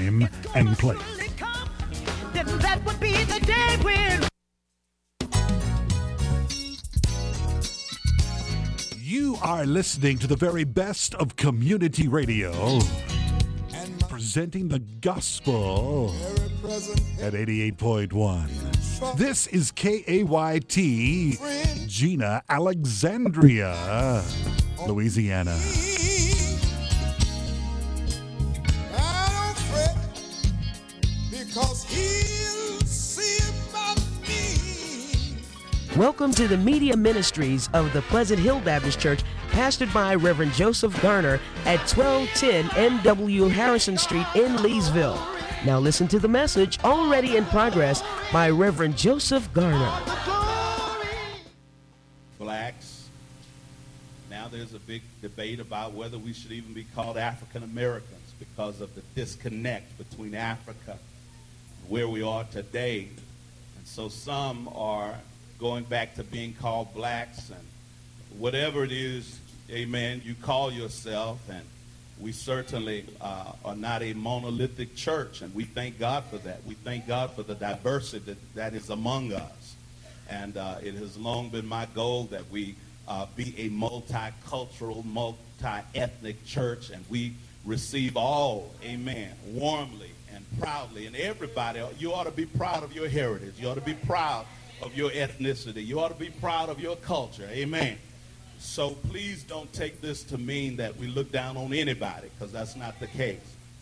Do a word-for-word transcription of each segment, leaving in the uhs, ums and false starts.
time and place. Then that would be the day when You are listening to the very best of community radio, presenting the gospel at eighty-eight point one. This is K A Y T, Gina, Alexandria, Louisiana. Welcome to the Media Ministries of the Pleasant Hill Baptist Church, pastored by Reverend Joseph Garner at twelve ten N W Harrison Street in Leesville. Now listen to the message already in progress by Reverend Joseph Garner. Blacks. Now there's a big debate about whether we should even be called African Americans because of the disconnect between Africa and where we are today. And so some are going back to being called blacks, and whatever it is, amen, you call yourself. And we certainly uh, are not a monolithic church, and we thank God for that. We thank God for the diversity that, that is among us. And uh, it has long been my goal that we uh, be a multicultural, multi-ethnic church, and we receive all, amen, warmly and proudly. And everybody, you ought to be proud of your heritage. You ought to be proud of your ethnicity. You ought to be proud of your culture. Amen. So please don't take this to mean that we look down on anybody, because that's not the case.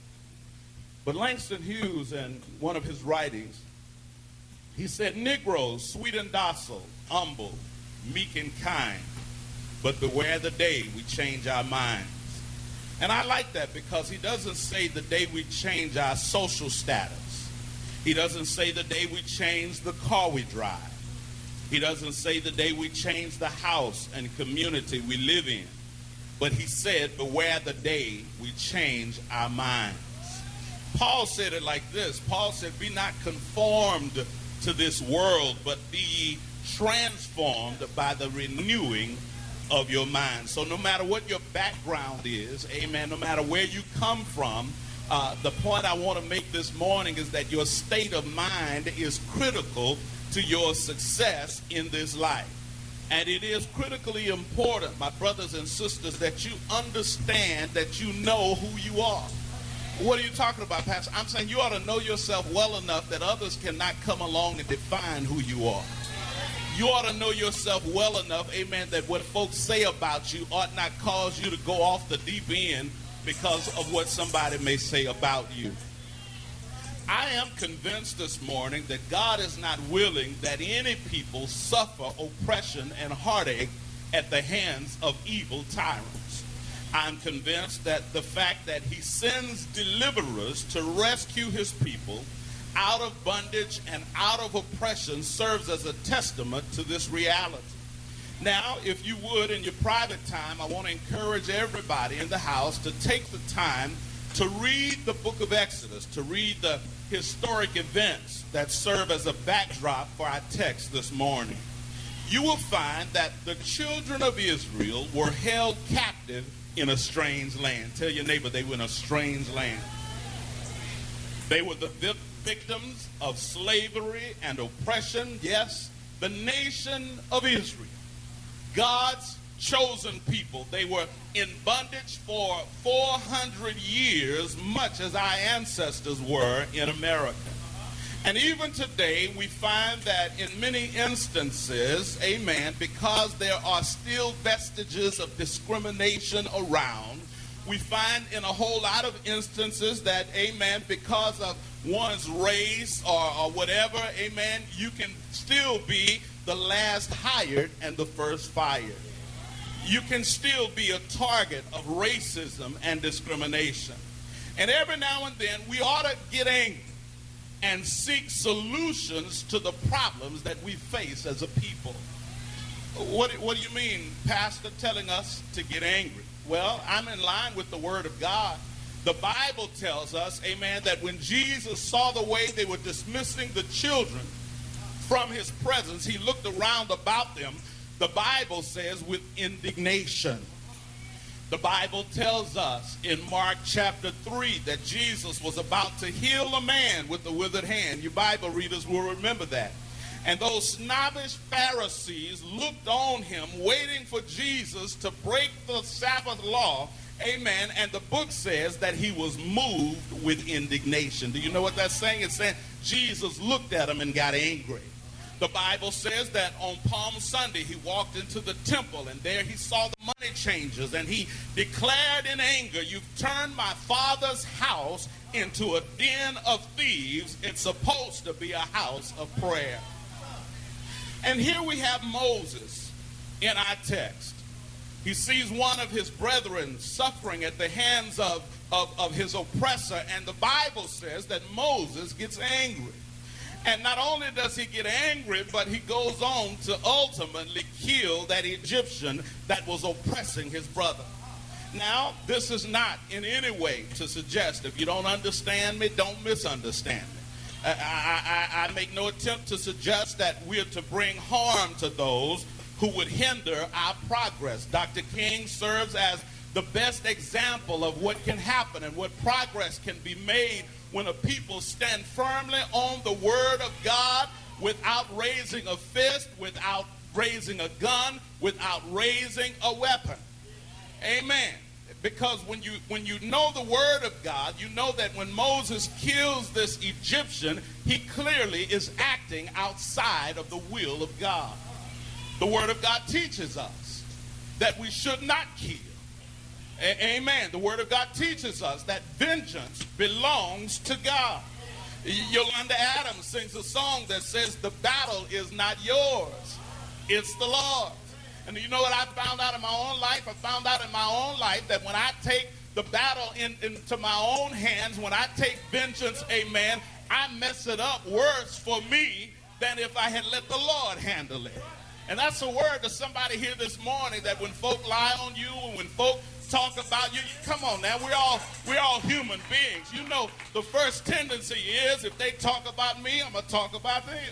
But Langston Hughes, in one of his writings, he said, Negroes, sweet and docile, humble, meek and kind, but beware the day we change our minds. And I like that, because he doesn't say the day we change our social status. He doesn't say the day we change the car we drive. He doesn't say the day we change the house and community we live in. But he said, beware the day we change our minds. Paul said it like this. Paul said, be not conformed to this world, but be ye transformed by the renewing of your mind. So no matter what your background is, amen, no matter where you come from, Uh, the point I want to make this morning is that your state of mind is critical to your success in this life. And it is critically important, my brothers and sisters, that you understand that you know who you are. What are you talking about, Pastor? I'm saying you ought to know yourself well enough that others cannot come along and define who you are. You ought to know yourself well enough, amen, that what folks say about you ought not cause you to go off the deep end because of what somebody may say about you. I am convinced this morning that God is not willing that any people suffer oppression and heartache at the hands of evil tyrants. I'm convinced that the fact that he sends deliverers to rescue his people out of bondage and out of oppression serves as a testament to this reality. Now, if you would, in your private time, I want to encourage everybody in the house to take the time to read the book of Exodus, to read the historic events that serve as a backdrop for our text this morning. You will find that the children of Israel were held captive in a strange land. Tell your neighbor they were in a strange land. They were the vi- victims of slavery and oppression. Yes, the nation of Israel, God's chosen people. They were in bondage for four hundred years, much as our ancestors were in America. And even today, we find that in many instances, amen, because there are still vestiges of discrimination around, we find in a whole lot of instances that, amen, because of one's race or, or whatever, amen, you can still be the last hired and the first fired. You can still be a target of racism and discrimination. And every now and then, we ought to get angry and seek solutions to the problems that we face as a people. What, what do you mean, Pastor, telling us to get angry? Well, I'm in line with the Word of God. The Bible tells us, amen, that when Jesus saw the way they were dismissing the children from his presence, he looked around about them, the Bible says, with indignation. The Bible tells us in Mark chapter three that Jesus was about to heal a man with a withered hand. You Bible readers will remember that. And those snobbish Pharisees looked on him, waiting for Jesus to break the Sabbath law. Amen. And the book says that he was moved with indignation. Do you know what that's saying? It's saying Jesus looked at him and got angry. The Bible says that on Palm Sunday, he walked into the temple, and there he saw the money changers, and he declared in anger, "You've turned my father's house into a den of thieves. It's supposed to be a house of prayer." And here we have Moses in our text. He sees one of his brethren suffering at the hands of, of, of his oppressor, and the Bible says that Moses gets angry. And not only does he get angry, but he goes on to ultimately kill that Egyptian that was oppressing his brother. Now, this is not in any way to suggest, if you don't understand me, don't misunderstand me. I, I, I make no attempt to suggest that we're to bring harm to those who would hinder our progress. Doctor King serves as the best example of what can happen and what progress can be made when a people stand firmly on the word of God without raising a fist, without raising a gun, without raising a weapon. Amen. Because when you when you know the word of God, you know that when Moses kills this Egyptian, he clearly is acting outside of the will of God. The word of God teaches us that we should not kill. A- Amen. The word of God teaches us that vengeance belongs to God. Yolanda Adams sings a song that says the battle is not yours, it's the Lord's. And you know what I found out in my own life? I found out in my own life that when I take the battle in, into my own hands, when I take vengeance, amen, I mess it up worse for me than if I had let the Lord handle it. And that's a word to somebody here this morning, that when folk lie on you and when folk talk about you, you come on now, we're all we're all human beings. You know, the first tendency is if they talk about me, I'm going to talk about them.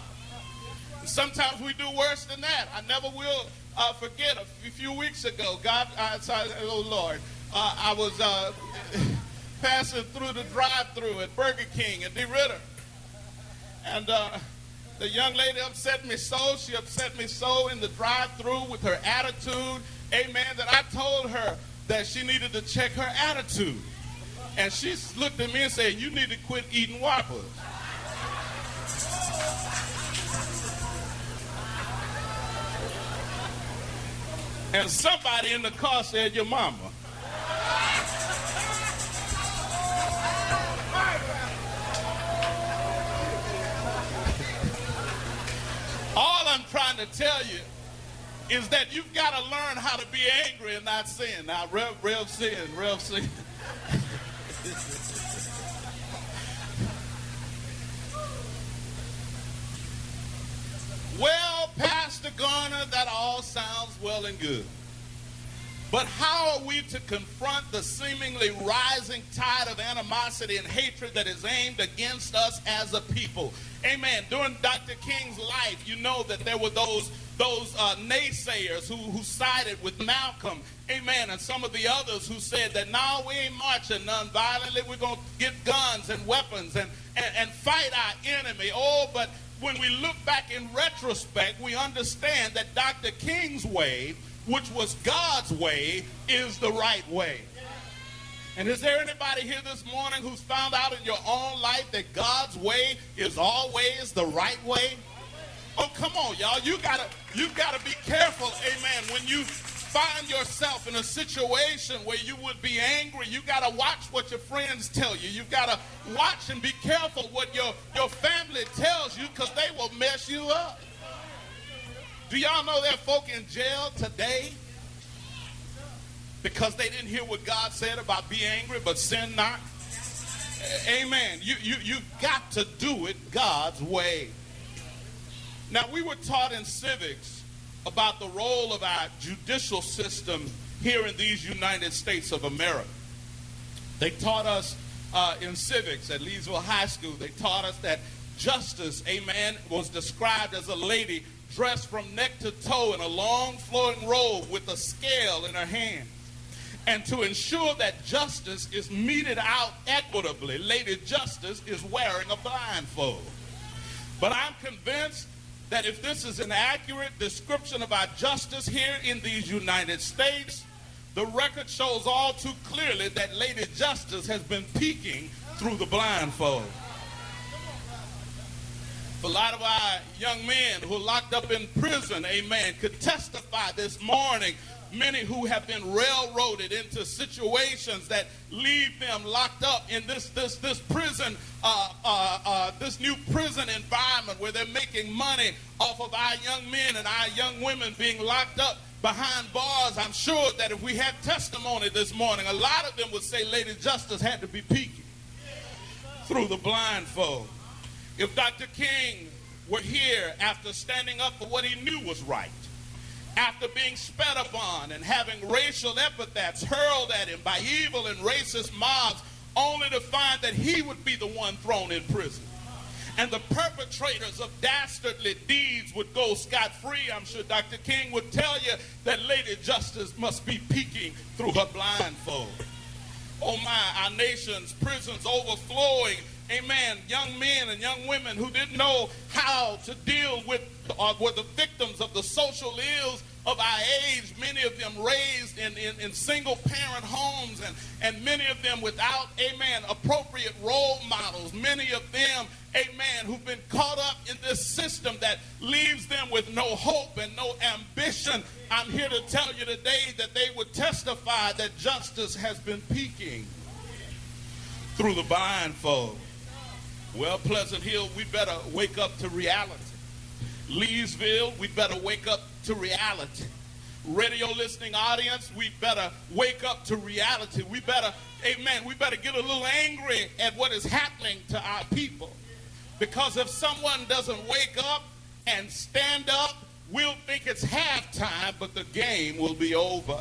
And sometimes we do worse than that. I never will uh, forget a few weeks ago, God, I, oh Lord, uh, I was uh, passing through the drive-thru at Burger King at DeRitter. And uh, the young lady upset me so, she upset me so in the drive-thru with her attitude, amen, that I told her that she needed to check her attitude. And she looked at me and said, "You need to quit eating Whoppers." And somebody in the car said, "Your mama." All I'm trying to tell you is that you've got to learn how to be angry and not sin. Now, rev, rev sin, rev sin. Well, Pastor Garner, that all sounds well and good. But how are we to confront the seemingly rising tide of animosity and hatred that is aimed against us as a people? Amen. During Doctor King's life, you know that there were those those uh, naysayers who, who sided with Malcolm, amen, and some of the others who said that, no, we ain't marching nonviolently. We're going to get guns and weapons and, and, and fight our enemy. Oh, but when we look back in retrospect, we understand that Doctor King's way, which was God's way, is the right way. And is there anybody here this morning who's found out in your own life that God's way is always the right way? Oh, come on, y'all. You gotta, you gotta be careful, amen. When you find yourself in a situation where you would be angry, you gotta watch what your friends tell you. You gotta watch and be careful what your, your family tells you, because they will mess you up. Do y'all know there are folk in jail today because they didn't hear what God said about be angry but sin not? Amen. You, you, you've got to do it God's way. Now, we were taught in civics about the role of our judicial system here in these United States of America. They taught us uh, in civics at Leesville High School, they taught us that justice, amen, was described as a lady dressed from neck to toe in a long flowing robe with a scale in her hand. And to ensure that justice is meted out equitably, Lady Justice is wearing a blindfold. But I'm convinced that if this is an accurate description of our justice here in these United States, the record shows all too clearly that Lady Justice has been peeking through the blindfold. A lot of our young men who are locked up in prison, amen, could testify this morning. Many who have been railroaded into situations that leave them locked up in this this this prison, uh, uh, uh, this new prison environment where they're making money off of our young men and our young women being locked up behind bars. I'm sure that if we had testimony this morning, a lot of them would say Lady Justice had to be peeking through the blindfold. If Doctor King were here after standing up for what he knew was right, after being spat upon and having racial epithets hurled at him by evil and racist mobs, only to find that he would be the one thrown in prison, and the perpetrators of dastardly deeds would go scot-free, I'm sure Doctor King would tell you that Lady Justice must be peeking through her blindfold. Oh my, our nation's prisons overflowing. Amen. Young men and young women who didn't know how to deal with uh, were the victims of the social ills of our age, many of them raised in, in, in single-parent homes, and, and many of them without, amen, appropriate role models. Many of them, amen, who've been caught up in this system that leaves them with no hope and no ambition. I'm here to tell you today that they would testify that justice has been peeking through the blindfold. Well, Pleasant Hill, we better wake up to reality. Leesville, we better wake up to reality. Radio listening audience, we better wake up to reality. We better, amen, we better get a little angry at what is happening to our people. Because if someone doesn't wake up and stand up, we'll think it's halftime, but the game will be over.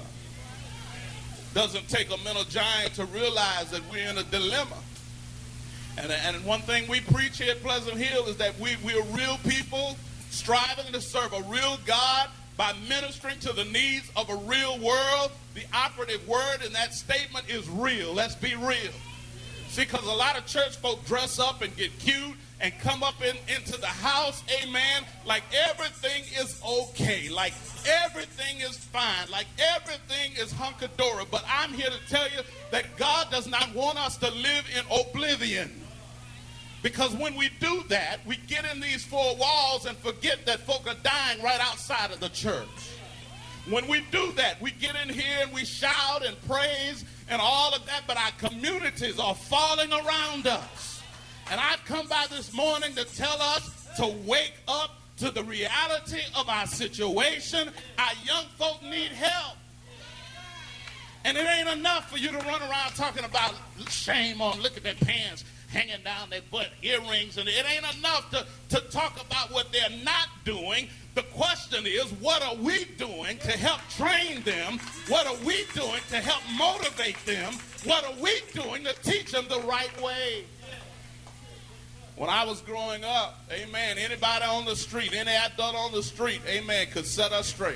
Doesn't take a mental giant to realize that we're in a dilemma. And, and one thing we preach here at Pleasant Hill is that we, we're real people striving to serve a real God by ministering to the needs of a real world. The operative word in that statement is real. Let's be real. See, because a lot of church folk dress up and get cute and come up in, into the house, amen, like everything is okay, like everything is fine, like everything is hunky-dory. But I'm here to tell you that God does not want us to live in oblivion. Because when we do that, we get in these four walls and forget that folk are dying right outside of the church. When we do that, we get in here and we shout and praise and all of that, but our communities are falling around us. And I've come by this morning to tell us to wake up to the reality of our situation. Our young folk need help. And it ain't enough for you to run around talking about shame on, look at their pants hanging down their butt, earrings, and it ain't enough to, to talk about what they're not doing. The question is, what are we doing to help train them? What are we doing to help motivate them? What are we doing to teach them the right way? When I was growing up, amen, anybody on the street, any adult on the street, amen, could set us straight.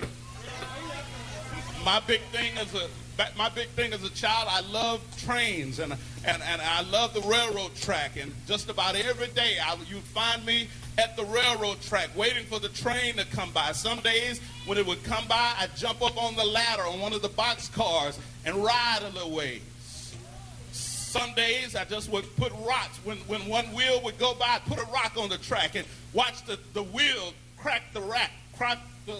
My big thing as a my big thing as a child, I loved trains, and and and I loved the railroad track. And just about every day, I, you'd find me at the railroad track waiting for the train to come by. Some days when it would come by, I'd jump up on the ladder on one of the box cars and ride a little ways. Some days I just would put rocks. When, when one wheel would go by, I'd put a rock on the track and watch the, the wheel crack the rack. Crack the...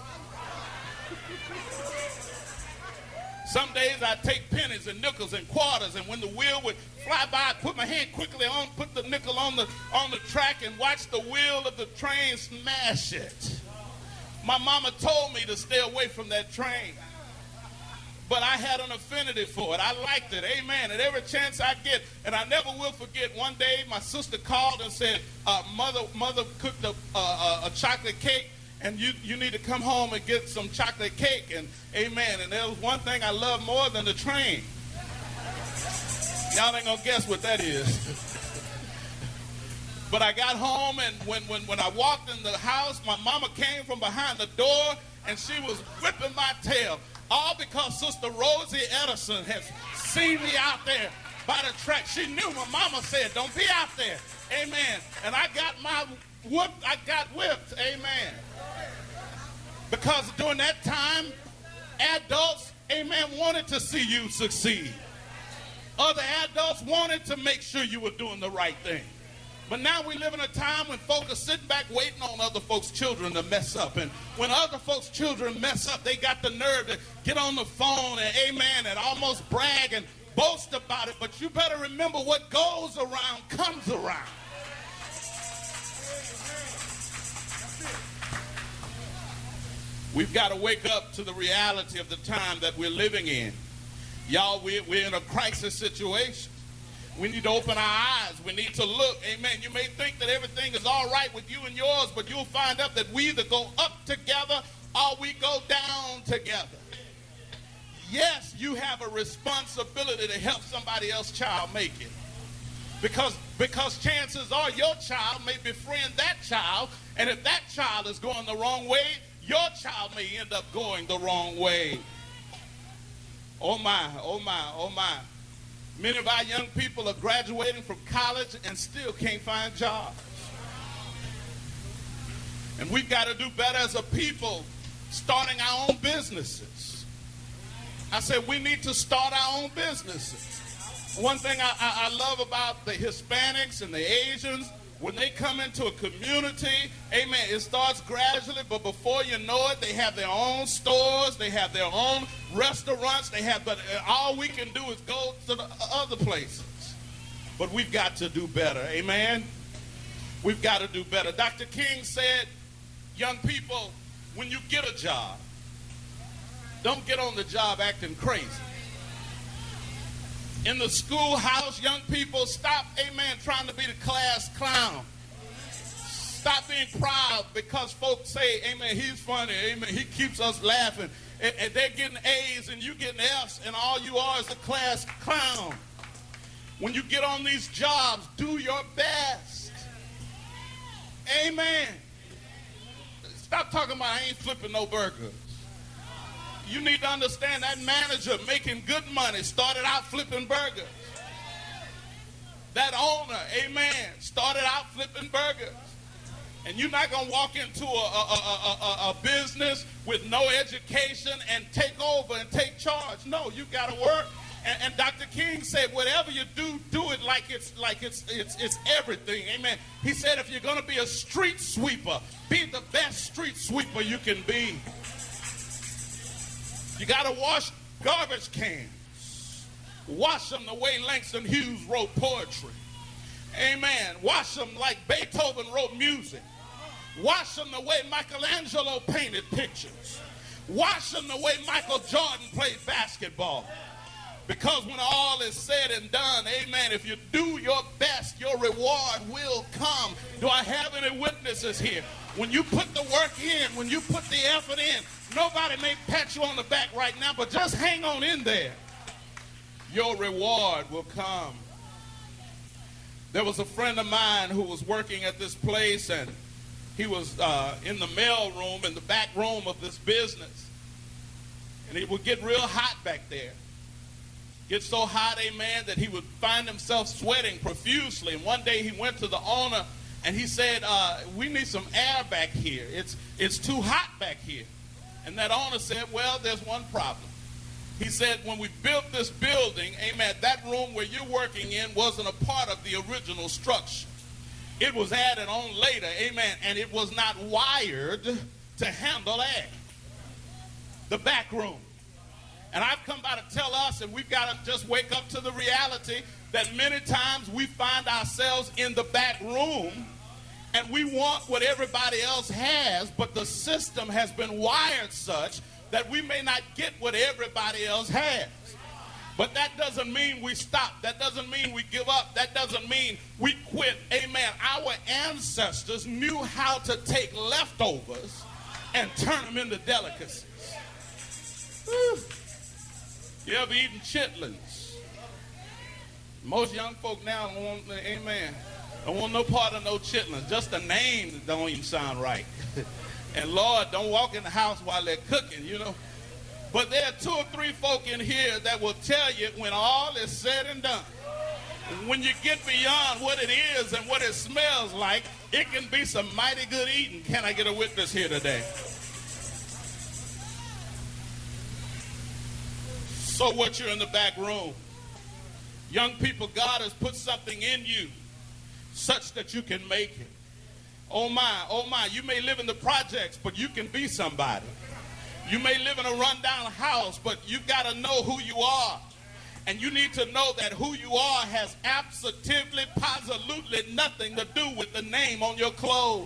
Some days I'd take pennies and nickels and quarters, and when the wheel would fly by, I'd put my hand quickly on, put the nickel on the on the track and watch the wheel of the train smash it. My mama told me to stay away from that train, but I had an affinity for it. I liked it, amen. And every chance I get, and I never will forget, one day my sister called and said, uh, mother, mother cooked a, uh, a chocolate cake, and you, you need to come home and get some chocolate cake, and amen. And there was one thing I love more than the train. Y'all ain't gonna guess what that is. But I got home, and when, when, when I walked in the house, my mama came from behind the door, and she was whipping my tail. All because Sister Rosie Edison has seen me out there by the track. She knew my mama said, don't be out there. Amen. And I got my whoop, I got whipped. Amen. Because during that time, adults, amen, wanted to see you succeed. Other adults wanted to make sure you were doing the right thing. But now we live in a time when folk are sitting back waiting on other folks' children to mess up. And when other folks' children mess up, they got the nerve to get on the phone and amen and almost brag and boast about it. But you better remember what goes around comes around. We've got to wake up to the reality of the time that we're living in. Y'all, we're, we're in a crisis situation. We need to open our eyes. We need to look. Amen. You may think that everything is all right with you and yours, but you'll find out that we either go up together or we go down together. Yes, you have a responsibility to help somebody else's child make it. Because, because chances are your child may befriend that child, and if that child is going the wrong way, your child may end up going the wrong way. Oh my, oh my, oh my. Many of our young people are graduating from college and still can't find jobs. And we've got to do better as a people, starting our own businesses. I said we need to start our own businesses. One thing I, I, I love about the Hispanics and the Asians, when they come into a community, amen, it starts gradually, but before you know it, they have their own stores, they have their own restaurants, they have, but all we can do is go to the other places. But we've got to do better, amen? We've got to do better. Doctor King said, young people, when you get a job, don't get on the job acting crazy. In the schoolhouse, young people, stop, amen, trying to be the class clown. Stop being proud because folks say, amen, he's funny, amen, he keeps us laughing. And, and they're getting A's and you getting F's, and all you are is the class clown. When you get on these jobs, do your best. Amen. Stop talking about I ain't flipping no burgers. You need to understand that manager making good money started out flipping burgers. That owner, amen, started out flipping burgers. And you're not going to walk into a, a, a, a, a business with no education and take over and take charge. No, you got to work. And, and Doctor King said, whatever you do, do it like it's like it's it's it's everything. Amen. He said, if you're going to be a street sweeper, be the best street sweeper you can be. You got to wash garbage cans. Wash them the way Langston Hughes wrote poetry. Amen. Wash them like Beethoven wrote music. Wash them the way Michelangelo painted pictures. Wash them the way Michael Jordan played basketball. Because when all is said and done, amen, if you do your best, your reward will come. Do I have any witnesses here? When you put the work in, when you put the effort in, nobody may pat you on the back right now, but just hang on in there. Your reward will come. There was a friend of mine who was working at this place, and he was uh, in the mail room, in the back room of this business. And it would get real hot back there. Get so hot, amen, that he would find himself sweating profusely. And one day he went to the owner and he said, uh, we need some air back here. It's, it's too hot back here. And that owner said, well, there's one problem. He said, when we built this building, amen, that room where you're working in wasn't a part of the original structure. It was added on later, amen, and it was not wired to handle air. The back room. And I've come by to tell us, and we've got to just wake up to the reality that many times we find ourselves in the back room and we want what everybody else has, but the system has been wired such that we may not get what everybody else has. But that doesn't mean we stop. That doesn't mean we give up. That doesn't mean we quit. Amen. Our ancestors knew how to take leftovers and turn them into delicacies. Whew. You ever eaten chitlins? Most young folk now don't want, amen, don't want no part of no chitlins. Just the name don't even sound right. And Lord, don't walk in the house while they're cooking, you know. But there are two or three folk in here that will tell you when all is said and done, when you get beyond what it is and what it smells like, it can be some mighty good eating. Can I get a witness here today? So what, you're in the back room. Young people, God has put something in you such that you can make it. Oh my, oh my, you may live in the projects, but you can be somebody. You may live in a rundown house, but you've got to know who you are. And you need to know that who you are has absolutely, positively nothing to do with the name on your clothes.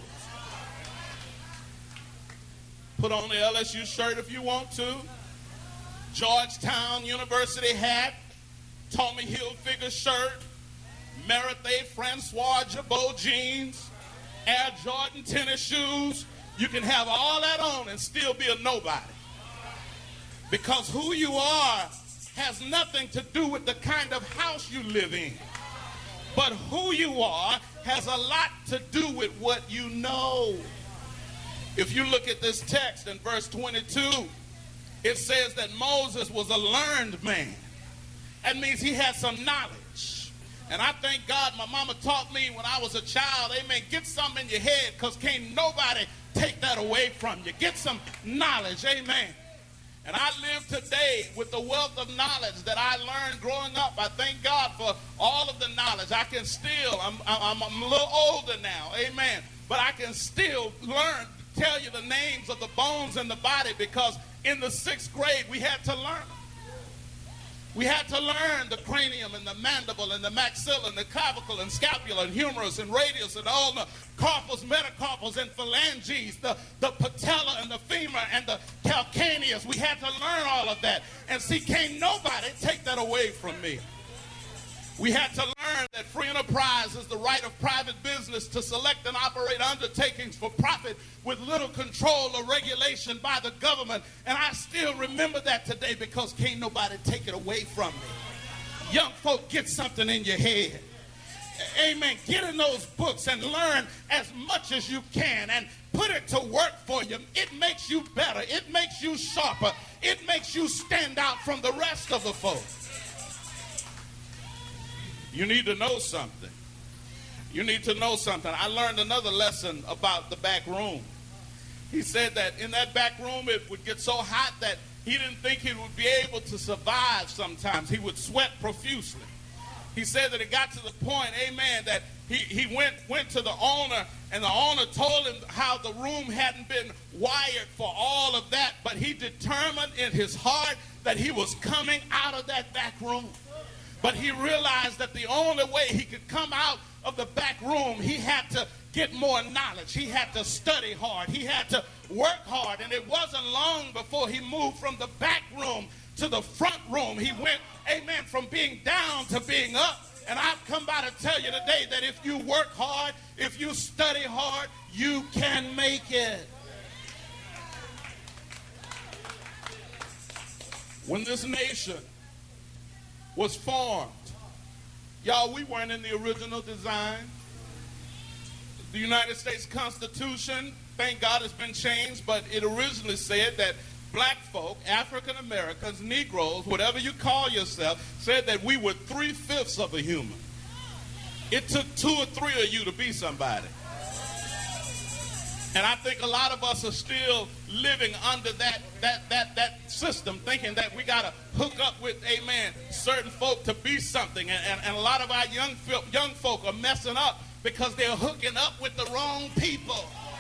Put on the L S U shirt if you want to. Georgetown University hat. Tommy Hilfiger shirt. Merite Francois Jabot jeans. Air Jordan tennis shoes. You can have all that on and still be a nobody. Because who you are has nothing to do with the kind of house you live in. But who you are has a lot to do with what you know. If you look at this text in verse twenty-two, it says that Moses was a learned man. That means he had some knowledge. And I thank God my mama taught me when I was a child, amen, get something in your head because can't nobody take that away from you. Get some knowledge, amen. And I live today with the wealth of knowledge that I learned growing up. I thank God for all of the knowledge. I can still, I'm, I'm, I'm a little older now, amen, but I can still learn, tell you the names of the bones in the body because in the sixth grade we had to learn. We had to learn the cranium and the mandible and the maxilla and the clavicle and scapula and humerus and radius and all the carpals, metacarpals and phalanges, the, the patella and the femur and the calcaneus. We had to learn all of that. And see, can't nobody take that away from me. We had to learn that free enterprise is the right of private business to select and operate undertakings for profit with little control or regulation by the government. And I still remember that today because can't nobody take it away from me. Young folk, get something in your head. Amen. Get in those books and learn as much as you can and put it to work for you. It makes you better. It makes you sharper. It makes you stand out from the rest of the folks. You need to know something. You need to know something. I learned another lesson about the back room. He said that in that back room it would get so hot that he didn't think he would be able to survive sometimes. He would sweat profusely. He said that it got to the point, amen, that he, he went, went to the owner and the owner told him how the room hadn't been wired for all of that, but he determined in his heart that he was coming out of that back room. But he realized that the only way he could come out of the back room, he had to get more knowledge. He had to study hard. He had to work hard. And it wasn't long before he moved from the back room to the front room. He went, amen, from being down to being up. And I've come by to tell you today that if you work hard, if you study hard, you can make it. When this nation was formed, y'all, we weren't in the original design. The United States Constitution, thank God, has been changed, but it originally said that black folk, African Americans, Negroes, whatever you call yourself, said that we were three-fifths of a human. It took two or three of you to be somebody. And I think a lot of us are still living under that that that that system, thinking that we got to hook up with, amen, certain folk to be something. And, and, and a lot of our young, young folk are messing up because they're hooking up with the wrong people.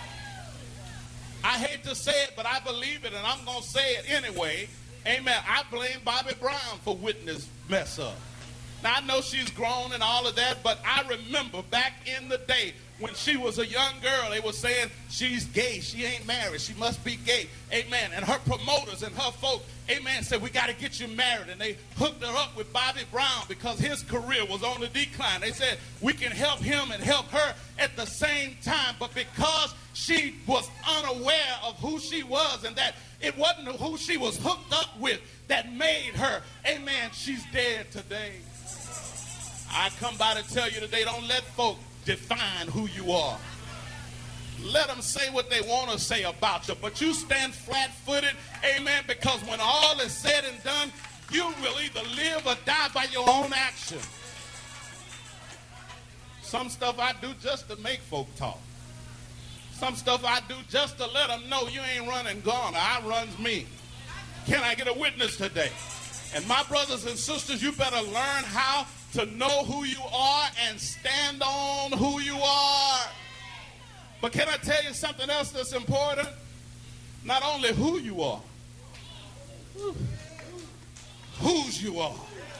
I hate to say it, but I believe it, and I'm going to say it anyway. Amen. I blame Bobby Brown for Whitney's mess up. Now, I know she's grown and all of that, but I remember back in the day when she was a young girl, they were saying she's gay, she ain't married, she must be gay, amen. And her promoters and her folk, amen, said we got to get you married. And they hooked her up with Bobby Brown because his career was on the decline. They said we can help him and help her at the same time. But because she was unaware of who she was and that it wasn't who she was hooked up with that made her, amen, she's dead today. I come by to tell you today, don't let folk define who you are. Let them say what they want to say about you, but you stand flat-footed, amen, because when all is said and done, you will either live or die by your own action. Some stuff I do just to make folk talk. Some stuff I do just to let them know you ain't running gone. I runs me. Can I get a witness today? And my brothers and sisters, you better learn how to know who you are and stand on who you are. But can I tell you something else that's important? Not only who you are, whose you are.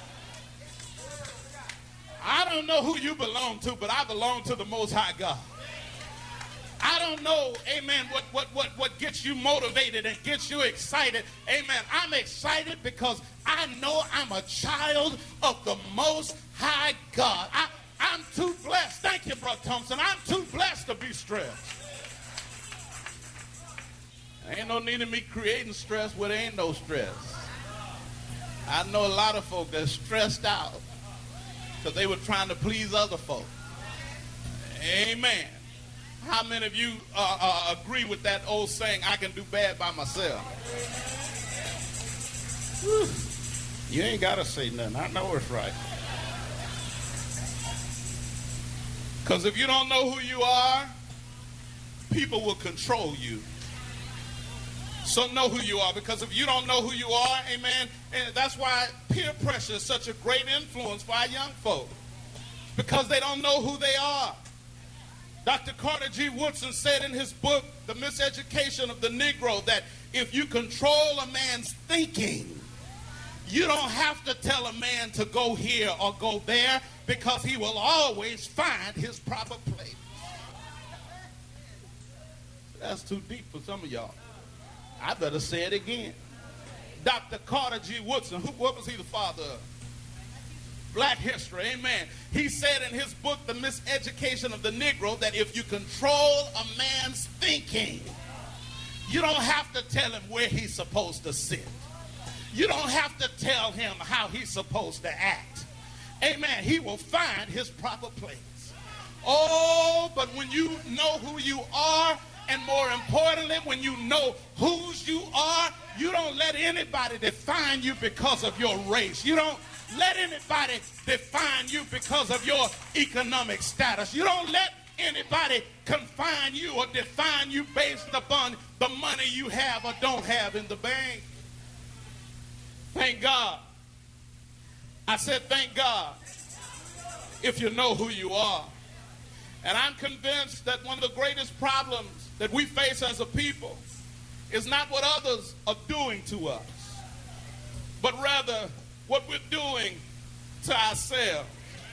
I don't know who you belong to, but I belong to the Most High God. I don't know, amen, what, what, what, what gets you motivated and gets you excited. Amen. I'm excited because I know I'm a child of the Most High God. I, I'm too blessed. Thank you, Brother Thompson. I'm too blessed to be stressed. There ain't no need in me creating stress where there ain't no stress. I know a lot of folk that's stressed out because they were trying to please other folk. Amen. How many of you uh, uh, agree with that old saying, I can do bad by myself? Whew. You ain't got to say nothing. I know it's right. Because if you don't know who you are, people will control you. So know who you are, because if you don't know who you are, amen, and that's why peer pressure is such a great influence for our young folk, because they don't know who they are. Doctor Carter G. Woodson said in his book, The Miseducation of the Negro, that if you control a man's thinking, you don't have to tell a man to go here or go there, because he will always find his proper place. That's too deep for some of y'all. I better say it again. Doctor Carter G. Woodson, who, what was he the father of? Black history, amen. He said in his book, The Miseducation of the Negro, that if you control a man's thinking, you don't have to tell him where he's supposed to sit. You don't have to tell him how he's supposed to act. Amen. He will find his proper place. Oh, but when you know who you are, and more importantly, when you know whose you are, you don't let anybody define you because of your race. You don't let anybody define you because of your economic status. You don't let anybody confine you or define you based upon the money you have or don't have in the bank. Thank God. I said thank God if you know who you are. And I'm convinced that one of the greatest problems that we face as a people is not what others are doing to us, but rather what we're doing to ourselves.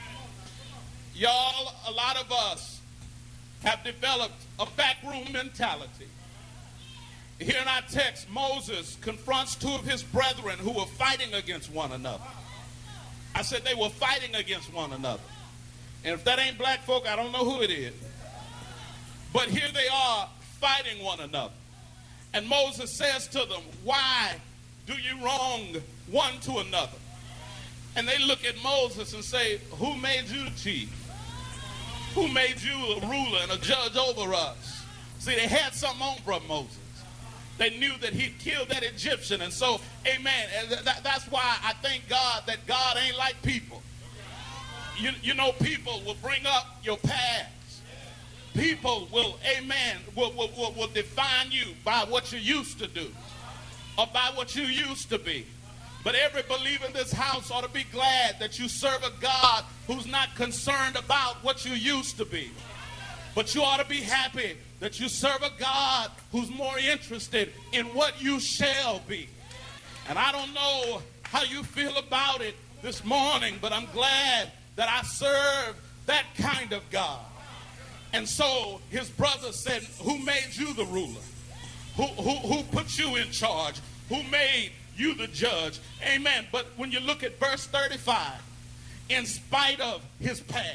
Y'all, a lot of us have developed a backroom mentality. Here in our text, Moses confronts two of his brethren who were fighting against one another. I said they were fighting against one another. And if that ain't black folk, I don't know who it is. But here they are fighting one another. And Moses says to them, why do you wrong one to another? And they look at Moses and say, who made you chief? Who made you a ruler and a judge over us? See, they had something on from Moses. They knew that he'd killed that Egyptian. And so, amen, that, that's why I thank God that God ain't like people. You, you know, people will bring up your past. People will, amen, will, will, will, will define you by what you used to do or by what you used to be. But every believer in this house ought to be glad that you serve a God who's not concerned about what you used to be. But you ought to be happy that you serve a God who's more interested in what you shall be. And I don't know how you feel about it this morning, but I'm glad that I serve that kind of God. And so his brother said, who made you the ruler? Who, who, who put you in charge? Who made you the judge? Amen. But when you look at verse thirty-five, in spite of his past,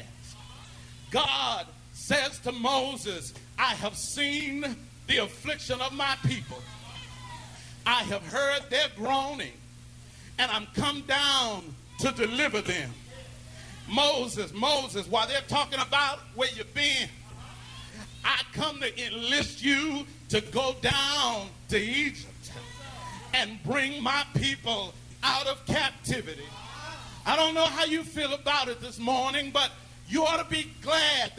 God says to Moses, I have seen the affliction of my people. I have heard their groaning, and I'm come down to deliver them. Moses, Moses, while they're talking about where you've been, I come to to enlist you to go down to Egypt and bring my people out of captivity. I don't know how you feel about it this morning, but you ought to be glad